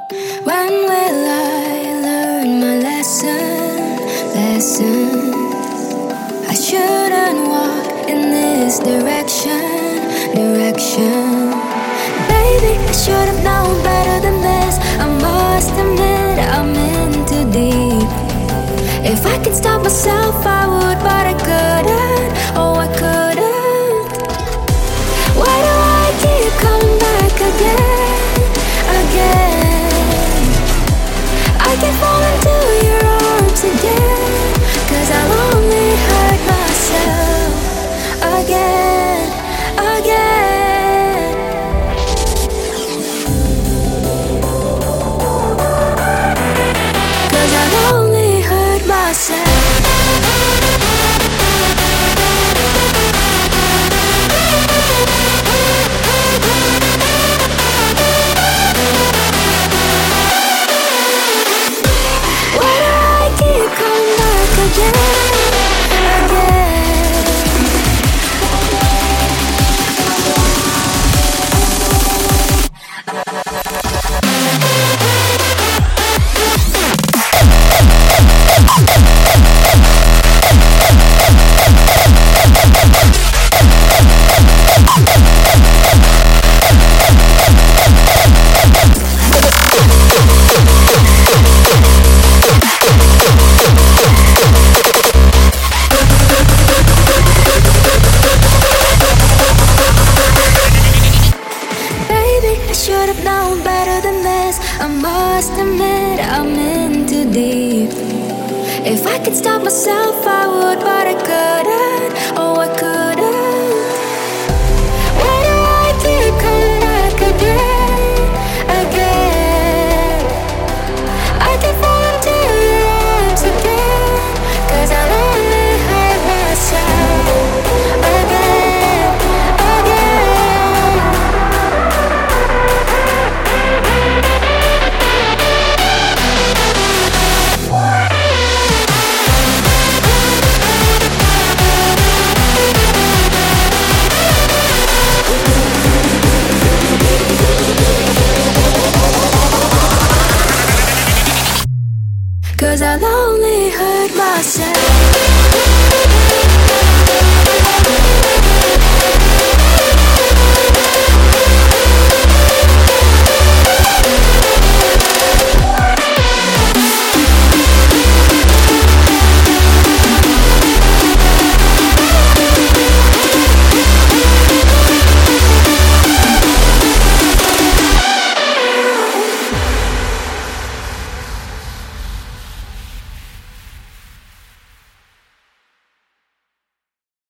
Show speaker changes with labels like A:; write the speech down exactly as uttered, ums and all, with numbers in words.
A: When will I learn my lesson? Lesson. I shouldn't walk in this direction. Direction. Baby, I should have known better than this. I must admit I'm in too deep. If I could stop myself, I would, but I couldn't. Oh, I couldn't. Why do I keep coming back again, again? I keep falling to your arms again, 'cause I'll only hurt myself again, again. 'Cause I'll only hurt myself. I must admit I'm in too deep. If I could stop myself, I would, but I couldn't. Oh, I couldn't. Why do I keep coming back again, again? I keep falling to your arms again, 'cause I'll only hurt myself again, again. 'Cause I'll only hurt myself.